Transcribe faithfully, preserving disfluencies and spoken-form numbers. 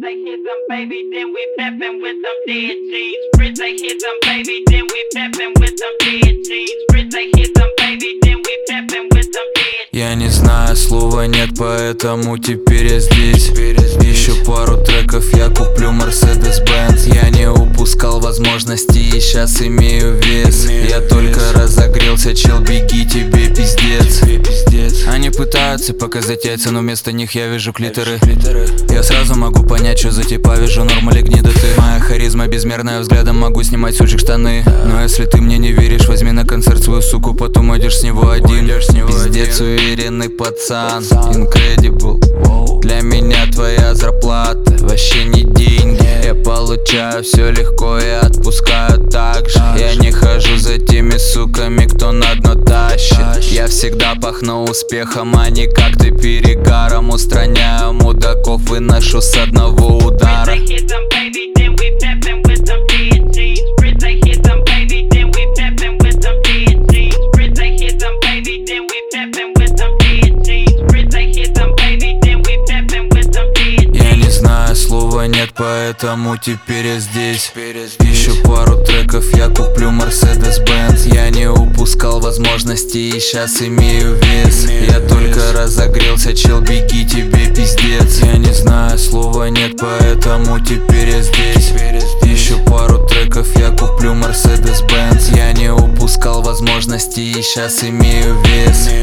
they hit them, baby, then we peppin' with them dead G's. Rich, they hit them, baby, then we peppin' with them dead G's. Rich, they hit them, baby, then we peppin' with them dead. Я не знаю, слова нет, поэтому теперь я здесь. Еще пару треков, я куплю Mercedes-Benz. Я не упускал возможности и сейчас имею вес. Я только разогрелся, чел, беги, тебе пиздец. Они пытаются показать яйца, но вместо них я вижу клиторы. Я сразу могу понять, что за типа, вижу норма или гнида ты. Моя харизма безмерная, взглядом могу снимать сучек штаны. Но если ты мне не веришь, возьми на концерт свою суку, потом идешь с него один. Пиздец, уверенный пацан, incredible. Для меня твоя зарплата вообще не деньги. Я получаю все легко и отпускаю так же. Я не хожу за теми суками, кто на дно тащит. Я всегда пахну успехом, а не как ты перегаром. Устраняю мудаков, выношу с одного удара. Слова нет, поэтому теперь я здесь. Еще пару треков, я куплю Mercedes-Benz. Я не упускал возможности и сейчас имею вес. Я только разогрелся, чел, беги, тебе пиздец. Я не знаю, слова нет, поэтому теперь я здесь. Еще пару треков, я куплю Mercedes-Benz. Я не упускал возможности и сейчас имею вес.